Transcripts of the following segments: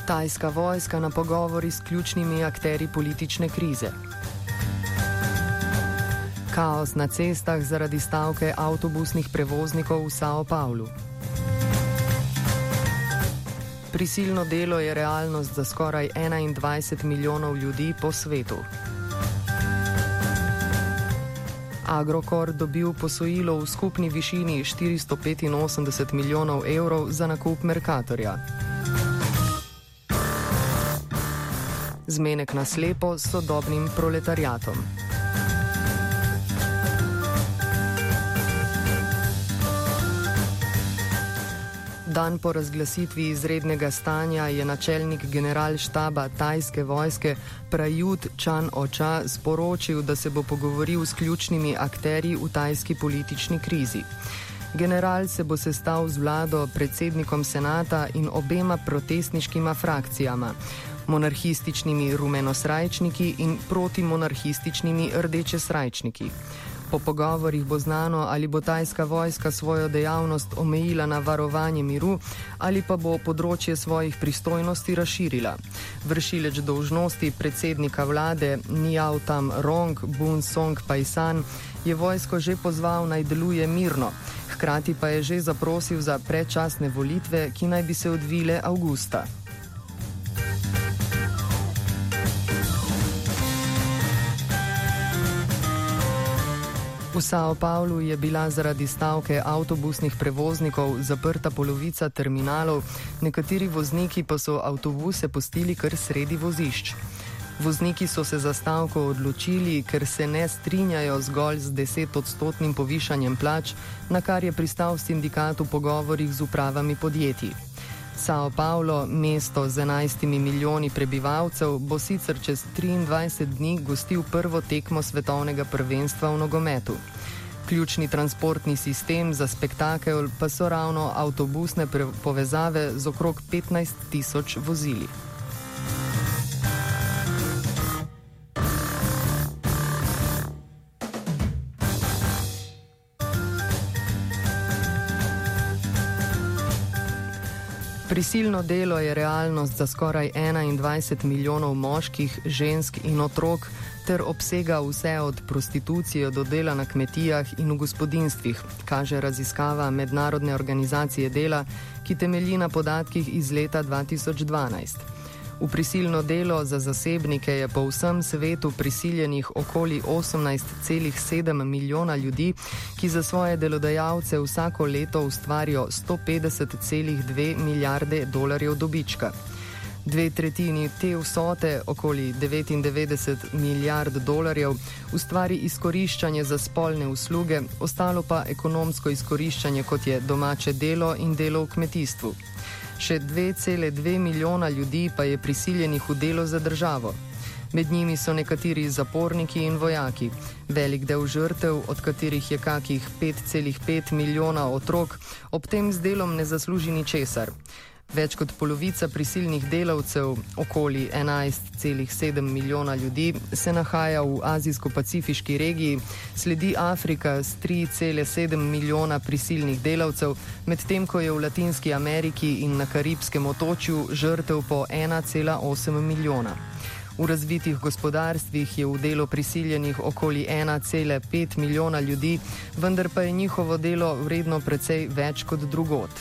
Tajska vojska na pogovori s ključnimi akterji politične krize. Kaos na cestah zaradi stavke avtobusnih prevoznikov v Sao Paulu. Prisilno delo je realnost za skoraj 21 milijonov ljudi po svetu. Agrokor dobil posojilo v skupni višini 485 milijonov evrov za nakup Mercatorja. Zmenek na slepo s sodobnim proletariatom. Dan po razglasitvi izrednega stanja je načelnik generalštaba tajske vojske Prayut Chan-o-cha sporočil, da se bo pogovoril s ključnimi akterji v tajski politični krizi. General se bo sestal z vlado, predsednikom senata in obema protestniškima frakcijama, monarhističnimi rumenosrajčniki in protimonarhističnimi rdečesrajčniki. Po pogovorih bo znano, ali bo tajska vojska svojo dejavnost omejila na varovanje miru ali pa bo področje svojih pristojnosti razširila. Vršilec dolžnosti predsednika vlade Niyautam-rong Bunsong Paisan je vojsko že pozval naj deluje mirno, hkrati pa je že zaprosil za predčasne volitve, ki naj bi se odvile avgusta. V Sao Paulu je bila zaradi stavke avtobusnih prevoznikov zaprta polovica terminalov, nekateri vozniki pa so avtobuse pustili kar sredi vozišč. Vozniki so se za stavko odločili, ker se ne strinjajo zgolj z 10-odstotnim povišanjem plač, na kar je pristal sindikat v pogovorih z upravami podjetij. Sao Paulo, mesto z 11 milijoni prebivalcev, bo sicer čez 23 dni gostil prvo tekmo svetovnega prvenstva v nogometu. Ključni transportni sistem za spektakel pa so ravno avtobusne povezave z okrog 15.000 vozili. Prisilno delo je realnost za skoraj 21 milijonov moških, žensk in otrok ter obsega vse od prostitucije do dela na kmetijah in v gospodinjstvih, kaže raziskava Mednarodne organizacije dela, ki temelji na podatkih iz leta 2012. V prisilno delo za zasebnike je po vsem svetu prisiljenih okoli 18,7 milijona ljudi, ki za svoje delodajalce vsako leto ustvarijo 150,2 milijarde dolarjev dobička. 2/3 te vsote, okoli 99 milijard dolarjev, ustvari izkoriščanje za spolne usluge, ostalo pa ekonomsko izkoriščanje, kot je domače delo in delo v kmetijstvu. Še 2,2 milijona ljudi pa je prisiljenih v delo za državo. Med njimi so nekateri zaporniki in vojaki. Velik del žrtev, od katerih je kakih 5,5 milijona otrok, ob tem z delom ne zasluži ničesar. Več kot polovica prisilnih delavcev, okoli 11,7 milijona ljudi, se nahaja v azijsko-pacifiški regiji, sledi Afrika s 3,7 milijona prisilnih delavcev, medtem ko je v Latinski Ameriki in na Karibskem otočju žrtev po 1,8 milijona. V razvitih gospodarstvih je v delo prisiljenih okoli 1,5 milijona ljudi, vendar pa je njihovo delo vredno precej več kot drugod.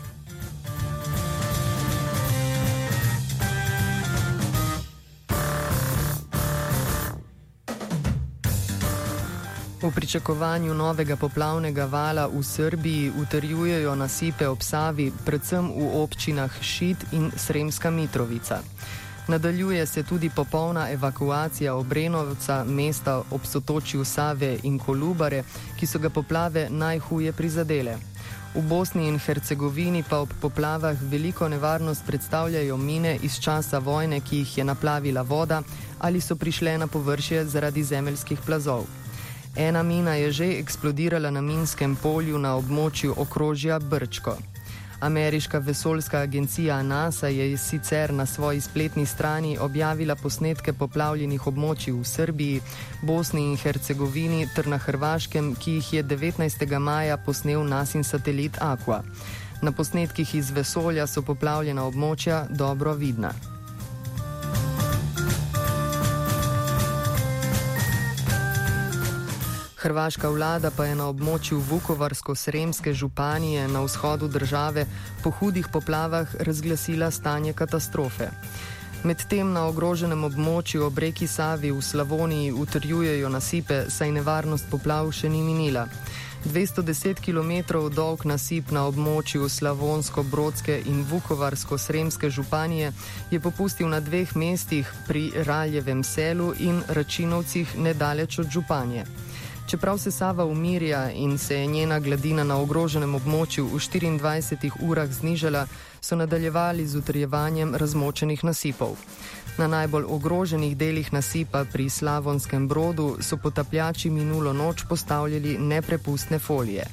V pričakovanju novega poplavnega vala v Srbiji utrjujejo nasipe ob Savi, predvsem v občinah Šid in Sremska Mitrovica. Nadaljuje se tudi popolna evakuacija Obrenovca, mesta ob sotočju Save in Kolubare, ki so ga poplave najhuje prizadele. V Bosni in Hercegovini pa ob poplavah veliko nevarnost predstavljajo mine iz časa vojne, ki jih je naplavila voda ali so prišle na površje zaradi zemeljskih plazov. Ena mina je že eksplodirala na minskem polju na območju okrožja Brčko. Ameriška vesoljska agencija NASA je sicer na svoji spletni strani objavila posnetke poplavljenih območij v Srbiji, Bosni in Hercegovini ter na Hrvaškem, ki jih je 19. maja posnel NASIN satelit Aqua. Na posnetkih iz vesolja so poplavljena območja dobro vidna. Hrvaška vlada pa je na območju Vukovarsko-Sremske županije na vzhodu države po hudih poplavah razglasila stanje katastrofe. Medtem na ogroženem območju ob reki Savi v Slavoniji utrjujejo nasipe, saj nevarnost poplav še ni minila. 210 km dolg nasip na območju Slavonsko-Brodske in Vukovarsko-Sremske županije je popustil na 2 mestih pri Raljevem selu in Račinovcih nedaleč od županje. Čeprav se Sava umirja in se je njena gladina na ogroženem območju v 24 urah znižala, so nadaljevali z utrjevanjem razmočenih nasipov. Na najbolj ogroženih delih nasipa pri Slavonskem Brodu so potapljači minulo noč postavljali neprepustne folije.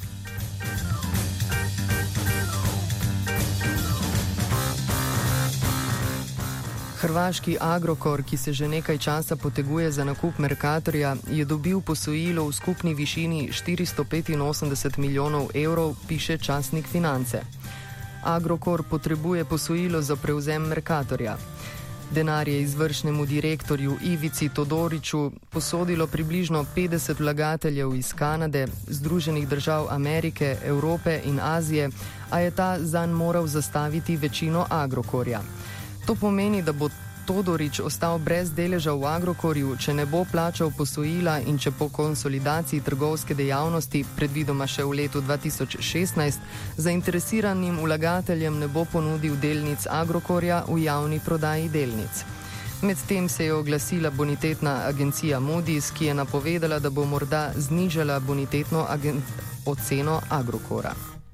Hrvaški Agrokor, ki se že nekaj časa poteguje za nakup Mercatorja, je dobil posojilo v skupni višini 485 milijonov evrov, piše časnik Finance. Agrokor potrebuje posojilo za prevzem Mercatorja. Denar je izvršnemu direktorju Ivici Todoriću posodilo približno 50 vlagateljev iz Kanade, Združenih držav Amerike, Evrope in Azije, a je ta zanj moral zastaviti večino Agrokorja. To pomeni, da bo Todorić ostal brez deleža v Agrokorju, če ne bo plačal posojila in če po konsolidaciji trgovske dejavnosti, predvidoma še v letu 2016, zainteresiranim vlagateljem ne bo ponudil delnic Agrokorja v javni prodaji delnic. Medtem se je oglasila bonitetna agencija Moody's, ki je napovedala, da bo morda znižala bonitetno oceno Agrokora.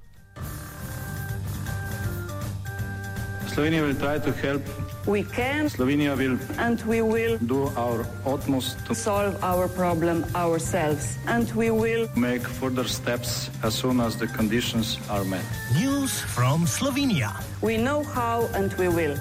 Slovenia will try to help. We can. Slovenia will. And we will. Do our utmost to solve our problem ourselves. And we will. Make further steps as soon as the conditions are met. News from Slovenia. We know how and we will.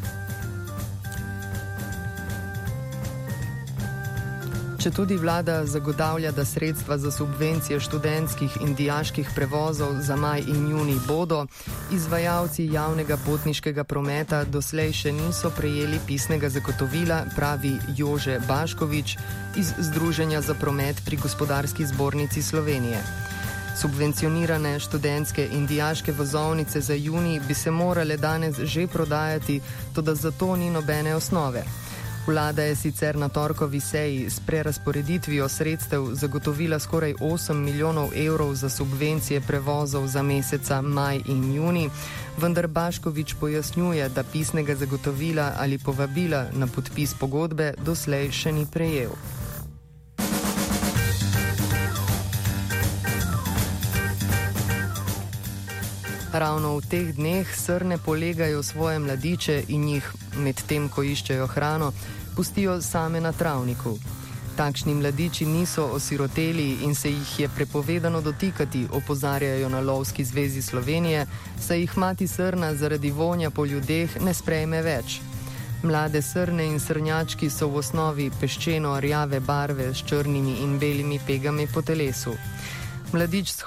Četudi vlada zagotavlja, da sredstva za subvencije študentskih in dijaških prevozov za maj in junij bodo, izvajalci javnega potniškega prometa doslej še niso prejeli pisnega zagotovila, pravi Jože Baškovič iz Združenja za promet pri Gospodarski zbornici Slovenije. Subvencionirane študentske in dijaške vozovnice za junij bi se morale danes že prodajati, toda za to ni nobene osnove. Vlada je sicer na torkovi seji s prerazporeditvijo sredstev zagotovila skoraj 8 milijonov evrov za subvencije prevozov za meseca maj in junij, vendar Baškovič pojasnjuje, da pisnega zagotovila ali povabila na podpis pogodbe doslej še ni prejel. Ravno v teh dneh srne polegajo svoje mladiče in jih, medtem ko iščejo hrano, pustijo same na travniku. Takšni mladiči niso osiroteli in se jih je prepovedano dotikati, opozarjajo na Lovski zvezi Slovenije, saj jih mati srna zaradi vonja po ljudeh ne sprejme več. Mlade srne in srnjački so v osnovi peščeno-rjave barve s črnimi in belimi pegami po telesu. Mladič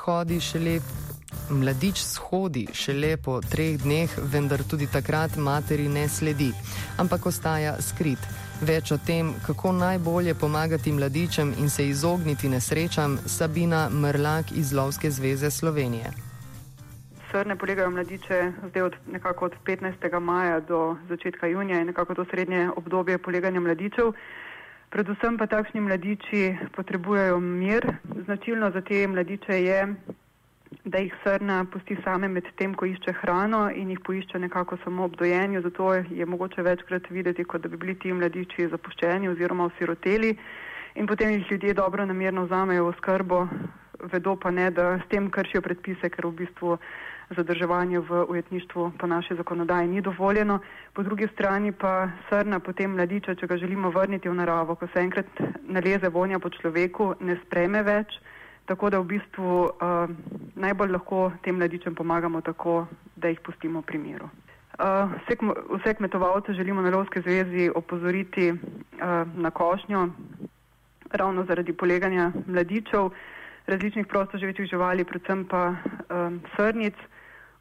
shodi šele po 3 dneh, vendar tudi takrat materi ne sledi, ampak ostaja skrit. Več o tem, kako najbolje pomagati mladičem in se izogniti nesrečam, Sabina Mrlak iz Lovske zveze Slovenije. Srne polegajo mladiče zdaj nekako od 15. maja do začetka junija in nekako to srednje obdobje poleganja mladičev. Predvsem pa takšni mladiči potrebujejo mir. Značilno za te mladiče je, da jih srna pusti same med tem, ko išče hrano in jih poišče nekako samo ob dojenju, zato je mogoče večkrat videti, kot da bi bili ti mladiči zapuščeni oziroma osiroteli in potem jih ljudje dobro namerno vzamejo v oskrbo, vedo pa ne, da s tem kršijo predpise, ker v bistvu zadrževanje v ujetništvu po naši zakonodaji ni dovoljeno. Po drugi strani pa srna potem mladiča, če ga želimo vrniti v naravo, ko se enkrat naleze vonja po človeku, ne sprejme več. Tako da v bistvu najbolj lahko tem mladičem pomagamo tako, da jih pustimo pri miru. Vse kmetovalce želimo na Lovski zvezi opozoriti na košnjo, ravno zaradi poleganja mladičev, različnih prostoživečih živali, predvsem pa srnic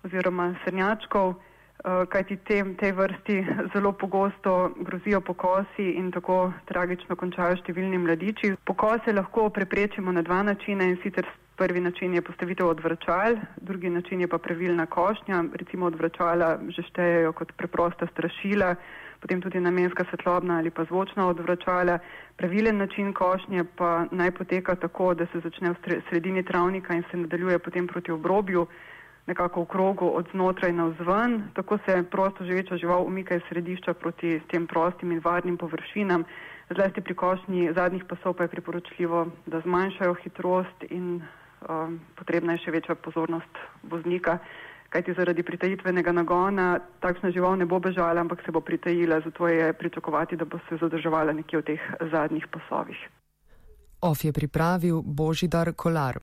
oziroma srnjačkov, kajti tej vrsti zelo pogosto grozijo pokosi in tako tragično končajo številni mladiči. Pokose lahko preprečimo na dva načina, in sicer prvi način je postavitev odvračal, drugi način je pa pravilna košnja. Recimo odvračala že štejejo kot preprosta strašila, potem tudi namenska svetlobna ali pa zvočna odvračala. Pravilen način košnje pa naj poteka tako, da se začne v sredini travnika in se nadaljuje potem proti obrobju, nekako v krogu od znotraj navzven. Tako se prosto živeča žival umika iz središča proti tem prostim in varnim površinam. Zlasti pri košnji zadnjih pasov pa je priporočljivo, da zmanjšajo hitrost in potrebna je še večja pozornost voznika, kajti zaradi pritajitvenega nagona takšna žival ne bo bežala, ampak se bo pritajila, zato je pričakovati, da bo se zadrževala nekje v teh zadnjih pasovih. OF je pripravil Božidar Kolar.